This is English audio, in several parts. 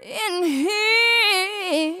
in here.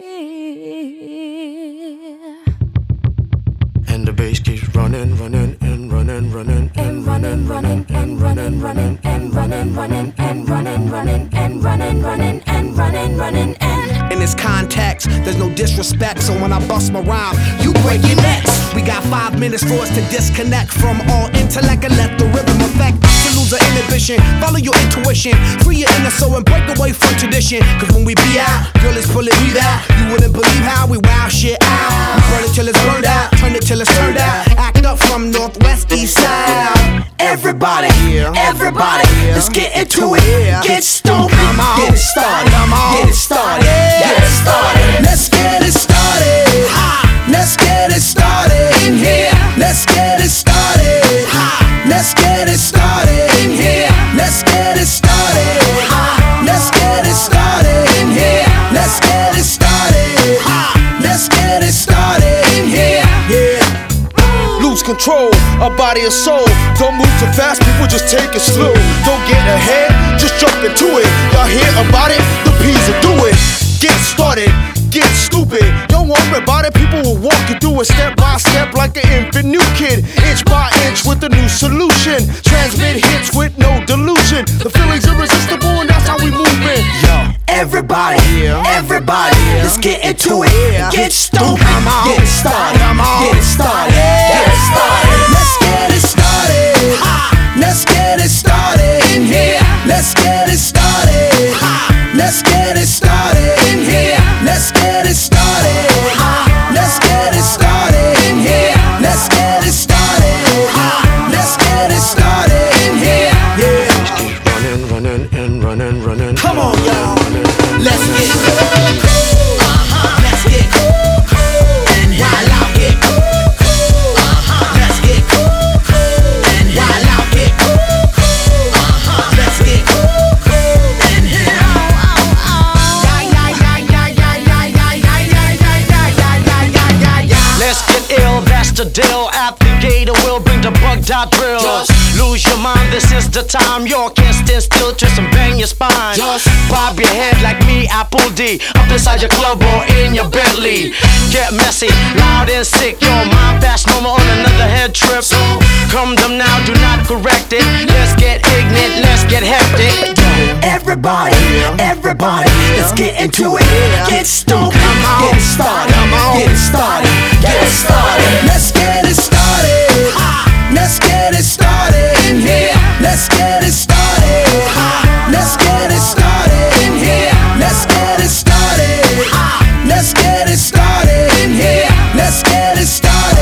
And the bass keeps running, running, and running, running, and running, running, and running, running, and running, running, and running, running, and running, running, and running, running, and in this context, there's no disrespect, so when I bust my rhyme, you break your necks. We got 5 minutes for us to disconnect from all intellect and let the rhythm affect us to lose our inhibition. Follow your intuition, free your inner soul and break away from tradition. Cause when we be out, girl, it's pulling me out. You wouldn't believe how we wow shit out. We burn it till it's burned out, turn it till it's turned out. Act up from northwest, east side. Everybody, everybody, let's get into it. Get stoked, get it started, get it started, get it started. Let's get it started. Let's get it started in here. Let's get it started. Let's get it started in here. Let's get it started. Let's get it started in here. Let's get it started. Let's get it started in here. Yeah. Lose control of body and soul. Don't move too fast, people just take it slow. Don't get ahead, just jump into it. Y'all hear about it? The P's will do it. Get started, get stupid. Don't worry about it, people will walk you through it step by step like an infant new kid. Inch by inch with a new solution. Transmit hits with no delusion. The feeling's irresistible and that's how we move it. Yo, everybody, everybody, let's get into it. Get stoked, get it started, get it started, get it started. Let's get it started. Let's get it started in here. Let's get it started. Let's get it started in here. Let's get it started. Let's get it started in here. Let's get it started. Let's get it started in here. Yeah. Keep running, running, and running, running. Come on, y'all. Let's get cool. Let's get cool. And while I get cool. Let's get cool. And while I get cool. Let's get cool. And let's get ill, that's the deal. At the gate, we'll bring the bug dot drill. Lose your mind, this is the time. You can't stand still, twist and bang your spine. Bob your head like me, Apple D. Up inside your club or in your Bentley. Get messy, loud and sick. Your mind fast, no more on another head trip. So come them now, do not correct it. Let's get ignorant, let's get hectic. everybody, everybody, let's get into it. Get stoked, get it started, get it started, get it started. Let's get it started. Let's get it started in here. Let's get it started. Let's get it started in here. Let's get it started. Let's get it started in here. Let's get it started.